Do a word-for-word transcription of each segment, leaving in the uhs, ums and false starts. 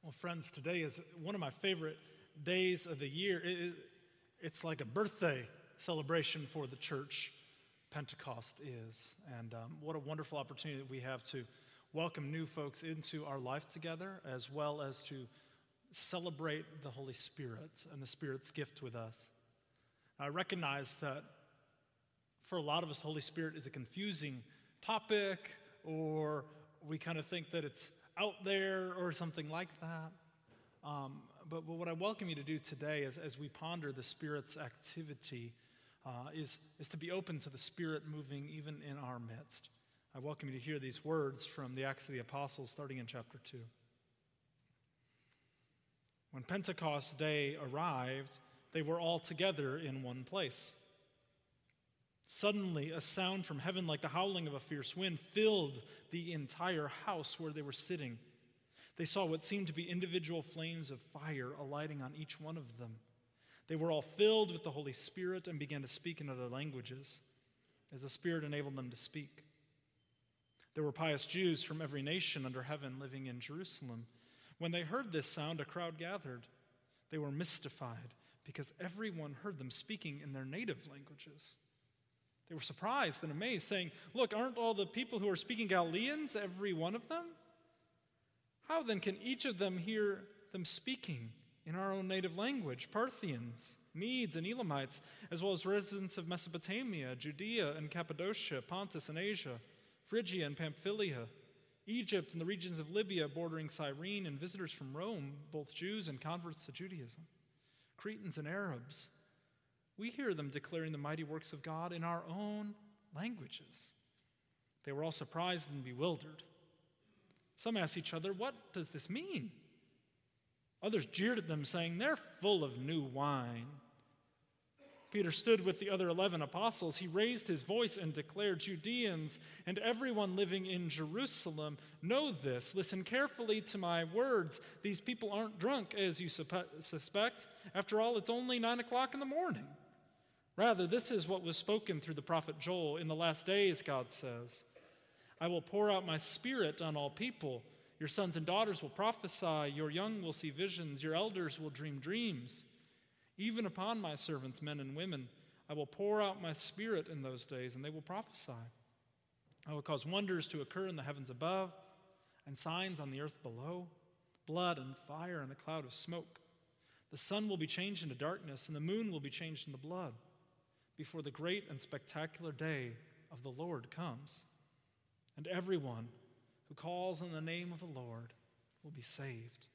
Well, friends, today is one of my favorite days of the year. It, it, it's like a birthday celebration for the church. Pentecost is. And um, what a wonderful opportunity that we have to welcome new folks into our life together, as well as to celebrate the Holy Spirit and the Spirit's gift with us. I recognize that for a lot of us, the Holy Spirit is a confusing topic, or we kind of think that it's out there or something like that. Um, but, but what I welcome you to do today is, as we ponder the Spirit's activity uh, is, is to be open to the Spirit moving even in our midst. I welcome you to hear these words from the Acts of the Apostles starting in chapter two. When Pentecost Day arrived, they were all together in one place. Suddenly, a sound from heaven like the howling of a fierce wind filled the entire house where they were sitting. They saw what seemed to be individual flames of fire alighting on each one of them. They were all filled with the Holy Spirit and began to speak in other languages, as the Spirit enabled them to speak. There were pious Jews from every nation under heaven living in Jerusalem. When they heard this sound, a crowd gathered. They were mystified because everyone heard them speaking in their native languages. They were surprised and amazed, saying, "Look, aren't all the people who are speaking Galileans, every one of them? How then can each of them hear them speaking in our own native language? Parthians, Medes, and Elamites, as well as residents of Mesopotamia, Judea and Cappadocia, Pontus and Asia, Phrygia and Pamphylia, Egypt and the regions of Libya bordering Cyrene, and visitors from Rome, both Jews and converts to Judaism, Cretans and Arabs. We hear them declaring the mighty works of God in our own languages." They were all surprised and bewildered. Some asked each other, "What does this mean?" Others jeered at them, saying, "They're full of new wine." Peter stood with the other eleven apostles. He raised his voice and declared, "Judeans and everyone living in Jerusalem, know this. Listen carefully to my words. These people aren't drunk, as you suspect. After all, it's only nine o'clock in the morning. Rather, this is what was spoken through the prophet Joel. In the last days, God says, I will pour out my Spirit on all people. Your sons and daughters will prophesy. Your young will see visions. Your elders will dream dreams. Even upon my servants, men and women, I will pour out my Spirit in those days, and they will prophesy. I will cause wonders to occur in the heavens above and signs on the earth below, blood and fire and a cloud of smoke. The sun will be changed into darkness, and the moon will be changed into blood before the great and spectacular day of the Lord comes. And everyone who calls on the name of the Lord will be saved."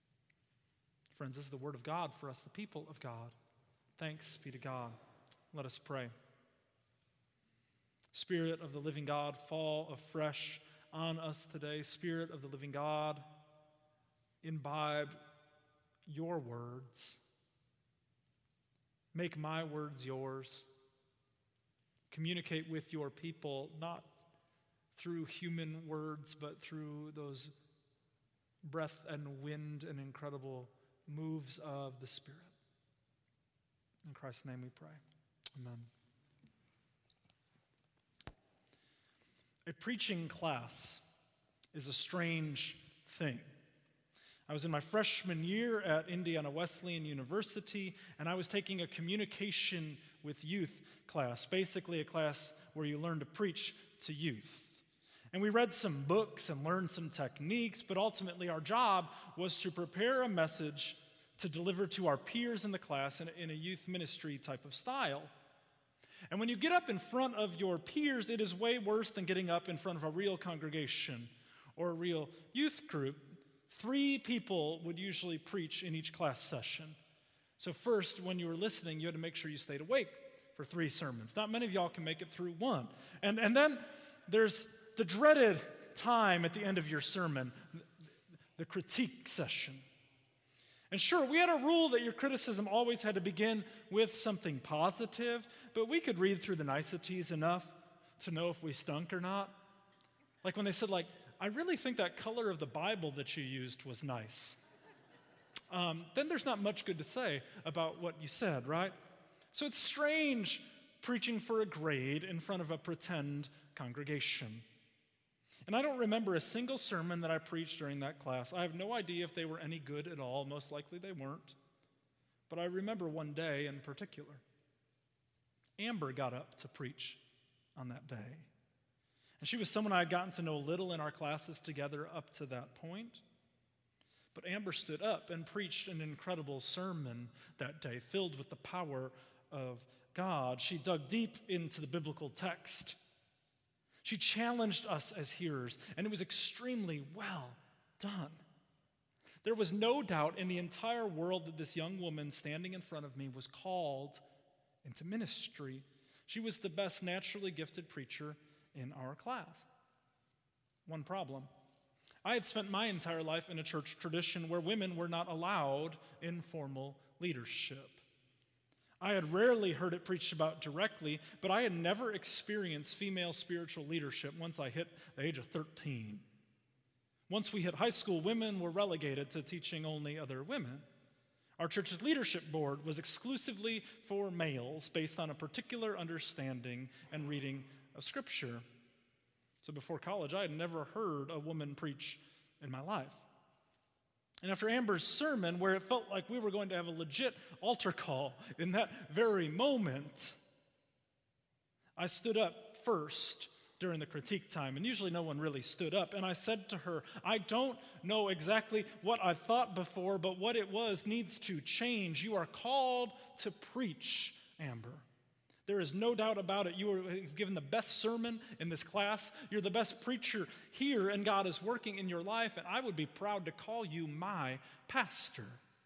Friends, this is the word of God for us, the people of God. Thanks be to God. Let us pray. Spirit of the living God, fall afresh on us today. Spirit of the living God, imbibe your words. Make my words yours. Communicate with your people, not through human words, but through those breath and wind and incredible moves of the Spirit. In Christ's name we pray. Amen. A preaching class is a strange thing. I was in my freshman year at Indiana Wesleyan University, and I was taking a communication with youth class, basically a class where you learn to preach to youth. And we read some books and learned some techniques, but ultimately our job was to prepare a message to deliver to our peers in the class in a, in a youth ministry type of style. And when you get up in front of your peers, it is way worse than getting up in front of a real congregation or a real youth group. Three people would usually preach in each class session. So first, when you were listening, you had to make sure you stayed awake for three sermons. Not many of y'all can make it through one. And, and then there's the dreaded time at the end of your sermon, the critique session. And sure, we had a rule that your criticism always had to begin with something positive, but we could read through the niceties enough to know if we stunk or not. Like when they said, like, "I really think that color of the Bible that you used was nice." Um, then there's not much good to say about what you said, right? So it's strange preaching for a grade in front of a pretend congregation. And I don't remember a single sermon that I preached during that class. I have no idea if they were any good at all. Most likely they weren't. But I remember one day in particular. Amber got up to preach on that day. And she was someone I had gotten to know little in our classes together up to that point. But Amber stood up and preached an incredible sermon that day, filled with the power of God. She dug deep into the biblical text. She challenged us as hearers, and it was extremely well done. There was no doubt in the entire world that this young woman standing in front of me was called into ministry. She was the best naturally gifted preacher in our class. One problem. I had spent my entire life in a church tradition where women were not allowed in formal leadership. I had rarely heard it preached about directly, but I had never experienced female spiritual leadership once I hit the age of thirteen. Once we hit high school, women were relegated to teaching only other women. Our church's leadership board was exclusively for males based on a particular understanding and reading of Scripture. So before college, I had never heard a woman preach in my life. And after Amber's sermon, where it felt like we were going to have a legit altar call in that very moment, I stood up first during the critique time, and usually no one really stood up, and I said to her, I don't know exactly what I thought before, but what it was needs to change. You are called to preach, Amber. There is no doubt about it. You were given the best sermon in this class. You're the best preacher here, and God is working in your life, and I would be proud to call you my pastor.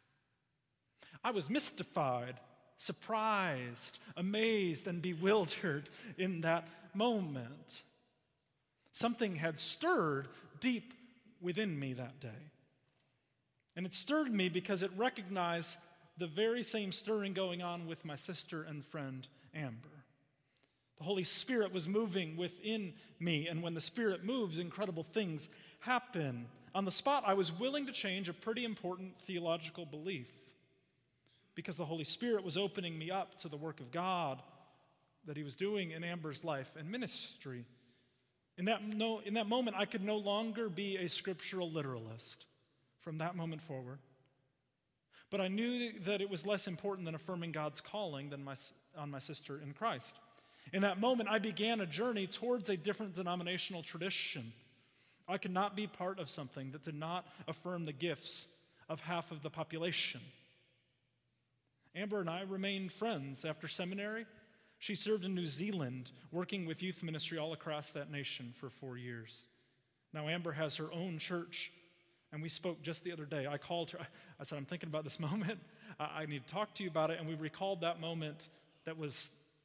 I was mystified, surprised, amazed, and bewildered in that moment. Something had stirred deep within me that day. And it stirred me because it recognized the very same stirring going on with my sister and friend Amber. The Holy Spirit was moving within me, and when the Spirit moves, incredible things happen. On the spot, I was willing to change a pretty important theological belief because the Holy Spirit was opening me up to the work of God that He was doing in Amber's life and ministry. In that, no, in that moment, I could no longer be a scriptural literalist from that moment forward. But I knew that it was less important than affirming God's calling than my, on my sister in Christ. In that moment, I began a journey towards a different denominational tradition. I could not be part of something that did not affirm the gifts of half of the population. Amber and I remained friends after seminary. She served in New Zealand, working with youth ministry all across that nation for four years. Now Amber has her own church, and we spoke just the other day. I called her. I said, I'm thinking about this moment. I need to talk to you about it. And we recalled that moment that was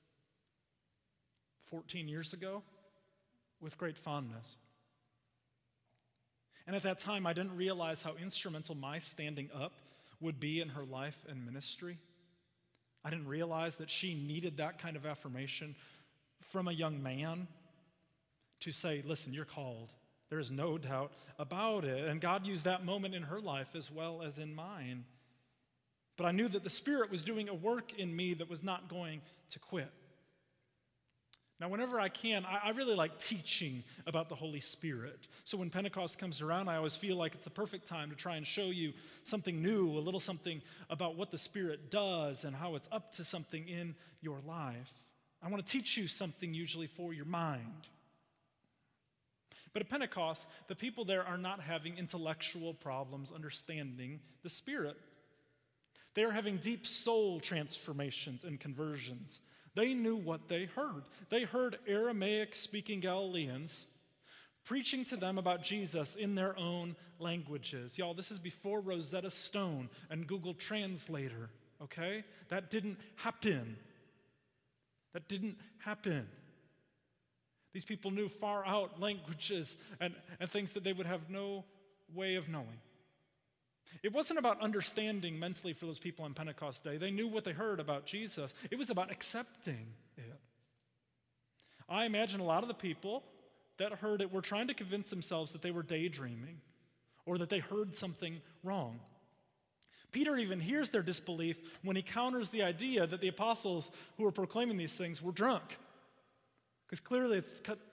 fourteen years ago with great fondness. And at that time, I didn't realize how instrumental my standing up would be in her life and ministry. I didn't realize that she needed that kind of affirmation from a young man to say, listen, you're called. There is no doubt about it. And God used that moment in her life as well as in mine. But I knew that the Spirit was doing a work in me that was not going to quit. Now, whenever I can, I, I really like teaching about the Holy Spirit. So when Pentecost comes around, I always feel like it's a perfect time to try and show you something new, a little something about what the Spirit does and how it's up to something in your life. I want to teach you something usually for your mind. But at Pentecost, the people there are not having intellectual problems understanding the Spirit. They are having deep soul transformations and conversions. They knew what they heard. They heard Aramaic-speaking Galileans preaching to them about Jesus in their own languages. Y'all, this is before Rosetta Stone and Google Translator, okay? That didn't happen. That didn't happen. These people knew far out languages and, and things that they would have no way of knowing. It wasn't about understanding mentally for those people on Pentecost Day. They knew what they heard about Jesus. It was about accepting it. I imagine a lot of the people that heard it were trying to convince themselves that they were daydreaming or that they heard something wrong. Peter even hears their disbelief when he counters the idea that the apostles who were proclaiming these things were drunk. Because clearly it's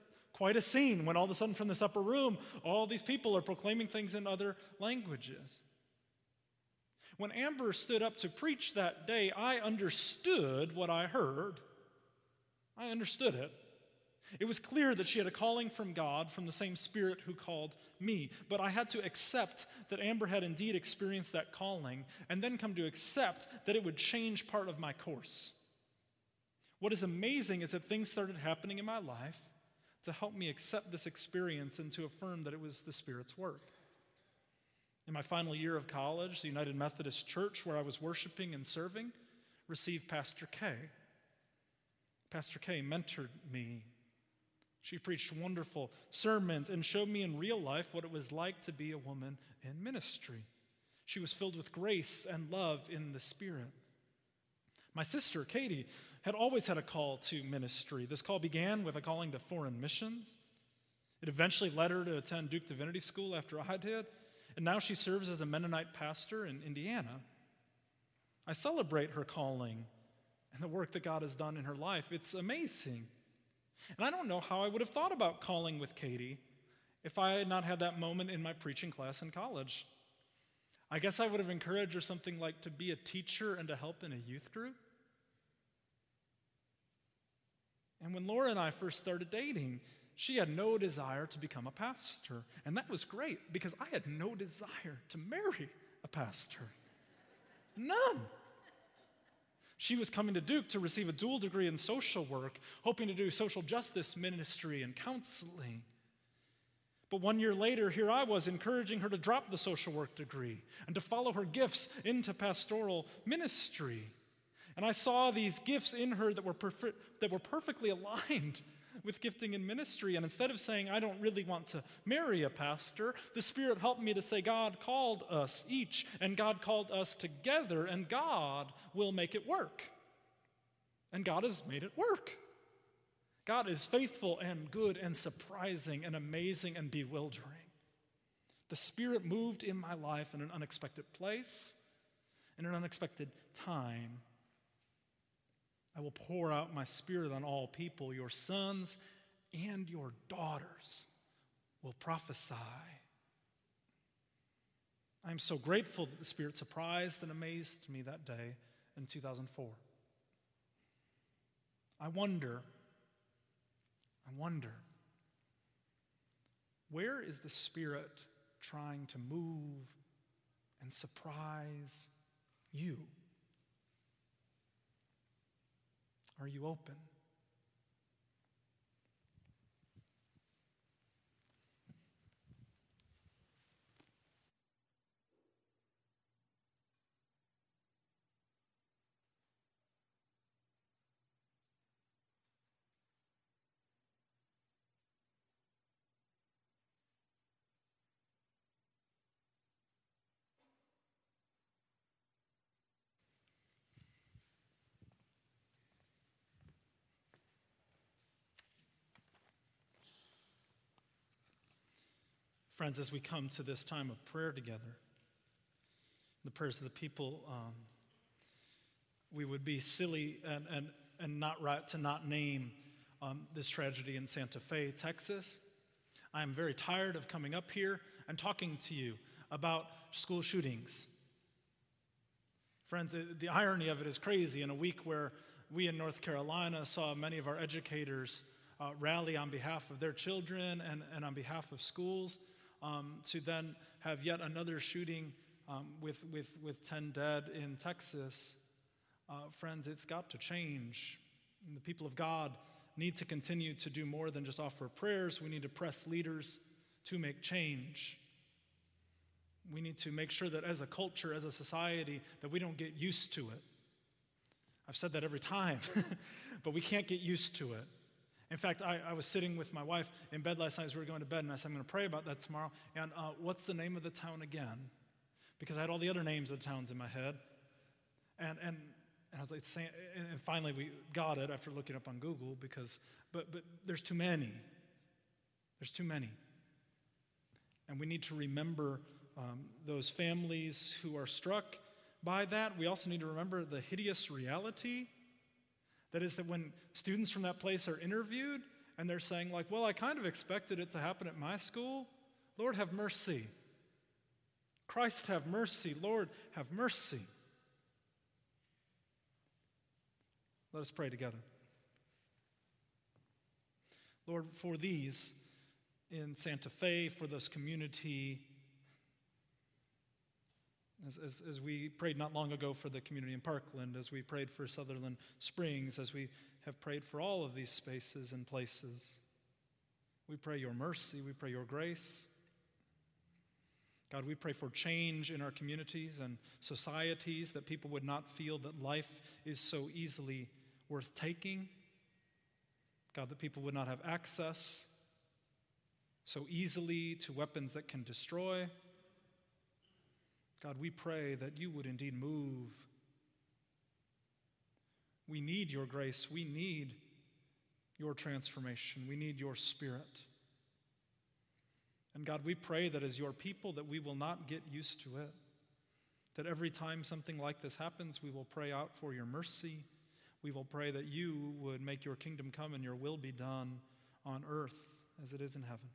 Quite a scene when all of a sudden from this upper room, all these people are proclaiming things in other languages. When Amber stood up to preach that day, I understood what I heard. I understood it. It was clear that she had a calling from God, from the same Spirit who called me. But I had to accept that Amber had indeed experienced that calling, and then come to accept that it would change part of my course. What is amazing is that things started happening in my life to help me accept this experience and to affirm that it was the Spirit's work. In my final year of college, the United Methodist Church, where I was worshiping and serving, received Pastor Kay. Pastor Kay mentored me. She preached wonderful sermons and showed me in real life what it was like to be a woman in ministry. She was filled with grace and love in the Spirit. My sister, Katie, had always had a call to ministry. This call began with a calling to foreign missions. It eventually led her to attend Duke Divinity School after I did, and now she serves as a Mennonite pastor in Indiana. I celebrate her calling and the work that God has done in her life. It's amazing. And I don't know how I would have thought about calling with Katie if I had not had that moment in my preaching class in college. I guess I would have encouraged her something like to be a teacher and to help in a youth group. And when Laura and I first started dating, she had no desire to become a pastor. And that was great because I had no desire to marry a pastor. None. She was coming to Duke to receive a dual degree in social work, hoping to do social justice ministry and counseling. But one year later, here I was encouraging her to drop the social work degree and to follow her gifts into pastoral ministry. And I saw these gifts in her that were perf- that were perfectly aligned with gifting in ministry. And instead of saying, I don't really want to marry a pastor, the Spirit helped me to say, God called us each, and God called us together, and God will make it work. And God has made it work. God is faithful and good and surprising and amazing and bewildering. The Spirit moved in my life in an unexpected place, in an unexpected time. I will pour out my Spirit on all people. Your sons and your daughters will prophesy. I'm so grateful that the Spirit surprised and amazed me that day in two thousand four. I wonder, I wonder, where is the Spirit trying to move and surprise you? Are you open? Friends, as we come to this time of prayer together, the prayers of the people, um, we would be silly and, and, and not right to not name um, this tragedy in Santa Fe, Texas. I am very tired of coming up here and talking to you about school shootings. Friends, the irony of it is crazy. In a week where we in North Carolina saw many of our educators uh, rally on behalf of their children and, and on behalf of schools, Um, to then have yet another shooting um, with, with, with ten dead in Texas. Uh, friends, it's got to change. And the people of God need to continue to do more than just offer prayers. We need to press leaders to make change. We need to make sure that as a culture, as a society, that we don't get used to it. I've said that every time, but we can't get used to it. In fact, I, I was sitting with my wife in bed last night as we were going to bed, and I said, I'm going to pray about that tomorrow. And uh, what's the name of the town again? Because I had all the other names of the towns in my head. And and, and I was like, saying, and finally we got it after looking up on Google, because, but but there's too many. There's too many. And we need to remember um, those families who are struck by that. We also need to remember the hideous reality. That is that when students from that place are interviewed and they're saying like, well, I kind of expected it to happen at my school. Lord, have mercy. Christ, have mercy. Lord, have mercy. Let us pray together. Lord, for these in Santa Fe, for this community, as, as, as we prayed not long ago for the community in Parkland, as we prayed for Sutherland Springs, as we have prayed for all of these spaces and places, we pray your mercy, we pray your grace. God, we pray for change in our communities and societies, that people would not feel that life is so easily worth taking. God, that people would not have access so easily to weapons that can destroy. God, we pray that you would indeed move. We need your grace. We need your transformation. We need your Spirit. And God, we pray that as your people that we will not get used to it, that every time something like this happens, we will pray out for your mercy. We will pray that you would make your kingdom come and your will be done on earth as it is in heaven.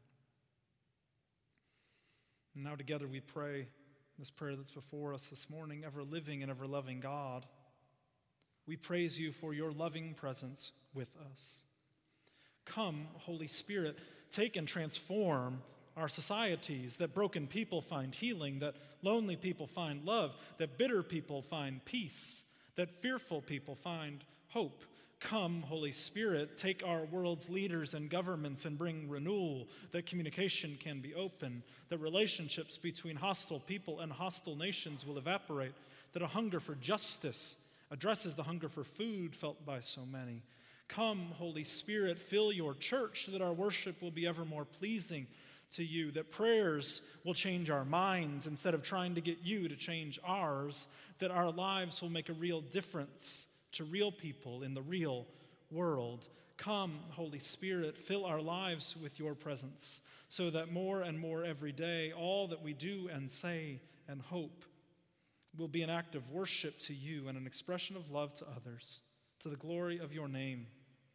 And now together we pray this prayer that's before us this morning. Ever living and ever loving God, we praise you for your loving presence with us. Come, Holy Spirit, take and transform our societies, that broken people find healing, that lonely people find love, that bitter people find peace, that fearful people find hope. Come, Holy Spirit, take our world's leaders and governments and bring renewal, that communication can be open, that relationships between hostile people and hostile nations will evaporate, that a hunger for justice addresses the hunger for food felt by so many. Come, Holy Spirit, fill your church so that our worship will be ever more pleasing to you, that prayers will change our minds instead of trying to get you to change ours, that our lives will make a real difference to real people in the real world. Come, Holy Spirit, fill our lives with your presence so that more and more every day, all that we do and say and hope will be an act of worship to you and an expression of love to others, to the glory of your name.